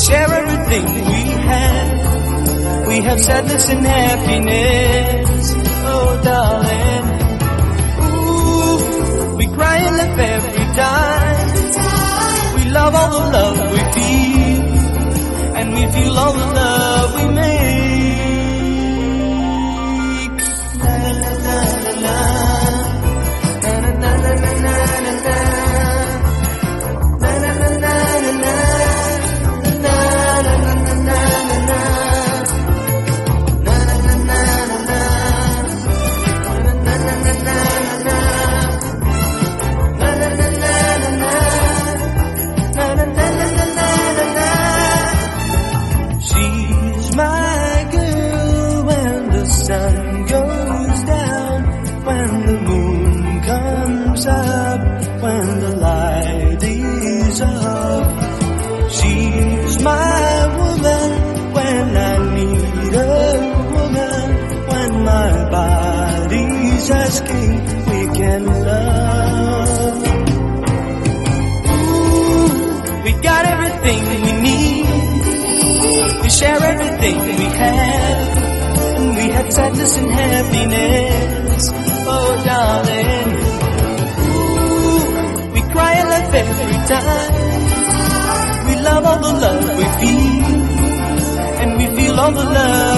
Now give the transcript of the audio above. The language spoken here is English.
share everything we have. We have sadness and happiness, oh darling. Ooh, we cry and laugh every time. We love all the love we feel, and we feel all the love we make. La la la la la, na na na na na na na. She's my girl when the sun goes down, when the moon comes up, when the light is off. She's my woman when I need a woman, when my body's asking we can love. Ooh, we got everything we need. We share everything we have, and we have sadness and happiness, oh darling. Ooh, we cry and laugh every time. We love all the love we feel, and we feel all the love